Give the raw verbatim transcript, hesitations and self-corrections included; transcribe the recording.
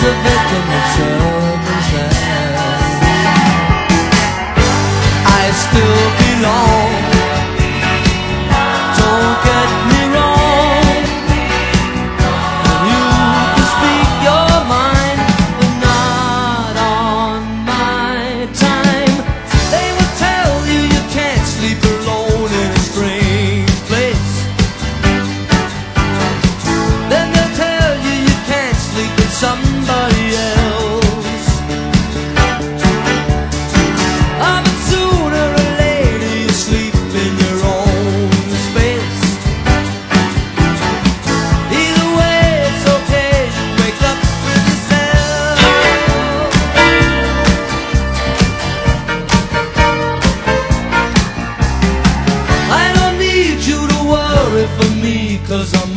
a victim of circumstance. I still belong, don't get me wrong. You can speak your mind, but not on my time. They will tell you you can't sleep alone in a strange place. Then they'll tell you you can't sleep with somebody else. Ah, but sooner or later you sleep in your own space. Either way it's okay, you wake up with yourself. I don't need you to worry for me, 'cause I'm